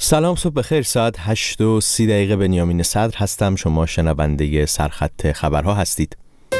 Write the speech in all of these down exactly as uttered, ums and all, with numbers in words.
سلام، صبح بخیر. ساعت هشت و سی دقیقه. بنیامین صدر هستم. شما شنونده سرخط خبرها هستید.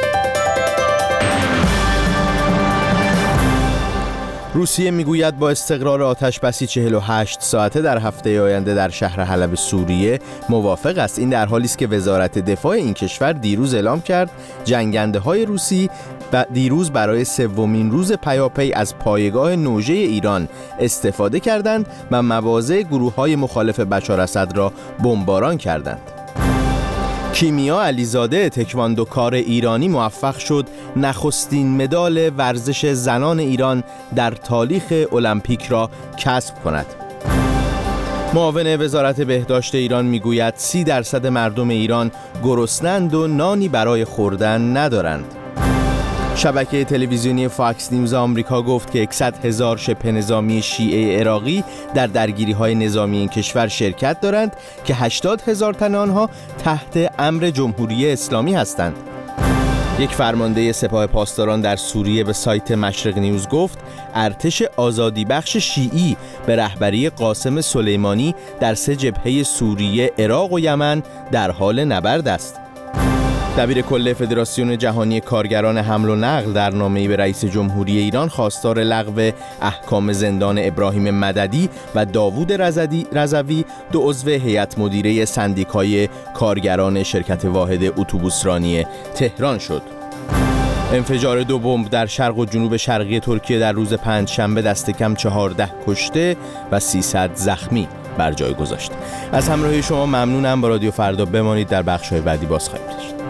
روسیه میگوید با استقرار آتش بسی چهل و هشت ساعته در هفته آینده در شهر حلب سوریه موافق است. این در حالی است که وزارت دفاع این کشور دیروز اعلام کرد جنگنده های روسی دیروز برای سومین روز پیاپی از پایگاه نوژه ایران استفاده کردند و مواضع گروه های مخالف بشار اسد را بمباران کردند. کیمیا علیزاده تکواندوکار ایرانی موفق شد نخستین مدال ورزش زنان ایران در تاریخ المپیک را کسب کند. معاون وزارت بهداشت ایران میگوید سی درصد مردم ایران گرسنه‌اند و نانی برای خوردن ندارند. شبکه تلویزیونی فاکس نیوز آمریکا گفت که صد هزار شبه نظامی شیعه عراقی در درگیری‌های نظامی این کشور شرکت دارند که هشتاد هزار تن آنها تحت امر جمهوری اسلامی هستند. یک فرمانده سپاه پاسداران در سوریه به سایت مشرق نیوز گفت ارتش آزادی بخش شیعی به رهبری قاسم سلیمانی در سه جبهه سوریه، عراق و یمن در حال نبرد است. دبیر کل فدراسیون جهانی کارگران حمل و نقل در نامه‌ای به رئیس جمهوری ایران خواستار لغو احکام زندان ابراهیم مددی و داوود رضوی، دو عضو هیئت مدیره سندیکای کارگران شرکت واحد اتوبوسرانی تهران شد. انفجار دو بمب در شرق و جنوب شرقی ترکیه در روز پنجشنبه دست کم چهارده کشته و سیصد زخمی بر جای گذاشت. از همراهی شما ممنونم. با رادیو فردا بمانید. در بخش‌های بعدی باز خواهیم داشت.